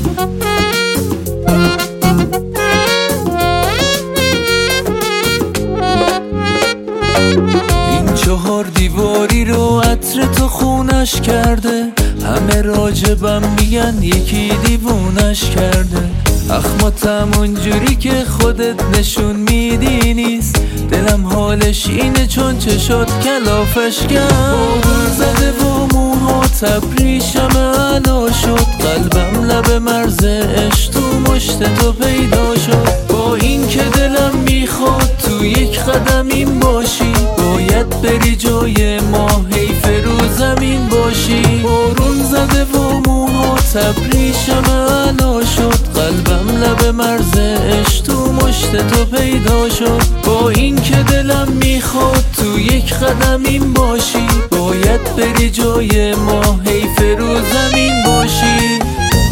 این 4 دیواری رو عطر تو خونش کرده، همه راجبم میگن یکی دیوونش کرده. اخماتم اونجوری که خودت نشون میدی نیست، دلم حالش اینه چون چشات کلافش کرد. بارون زده و موهات ابریشم علا شد، قلبم لب مرز عشق تو مشت تو پیدا شد. با این که دلم میخواد تو یک قدم این باشی، باید بری جای ما حیف رو زمین باشی. بارون زده و موهات ابریشم علا شد، قلبم لب مرز عشق تو مشت تو پیدا شد. با این که دلم میخواد تو یک قدم این باشی، باید بری جای ما حیف رو زمین باشی.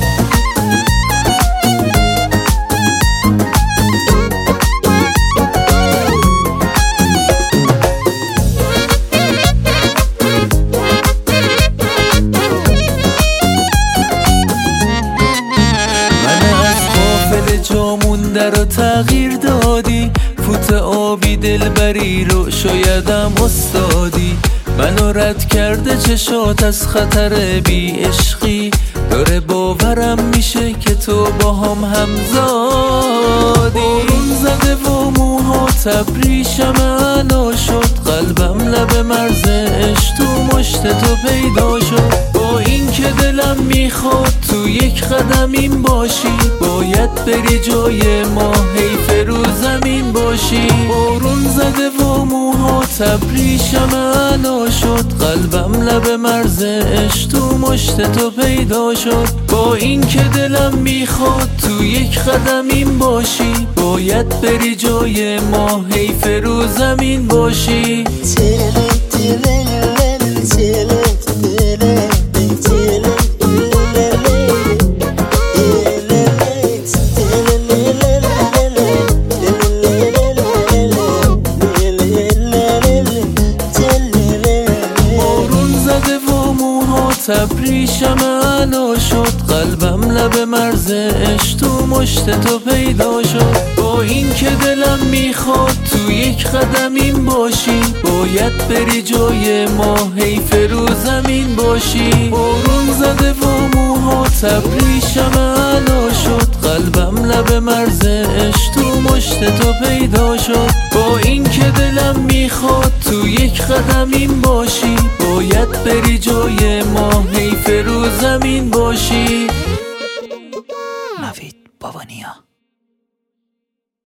جامونده رو تغییر دادی، فوت آبی دلبری رو شایدم استادی. منو رد کرده چشات از خطر بی عشقی، داره باورم میشه که تو با هم همزادی. بارون زده و موهات ابریشم علا شد، قلبم لب مرز عشق تو مشت تو پیدا شد. با این که دلم میخواد تو یک قدم این باشی، باید بری جای ما حیف رو زمین باشی. بارون زده و موهات ابریشم علا شد، قلبم لب مرز عشق تو مشت تو پیدا شد. با این که دلم میخواد تو یک قدم این باشی، باید بری جای ما حیف رو زمین باشی. ابریشم علا شد، قلبم لب مرز عشق تو مشت تو پیدا شد. با این که دلم میخواد تو یک قدم این باشی، باید بری جای ما حیف رو زمین باشی. بارون زده و موهات ابریشم علا شد، قلبم لب مرز عشق تو مشت تو پیدا شد. با این که دلم میخواد تو یک قدم این باشی، باید بری جای ما حیف رو زمین باشی. نوید بابانیا.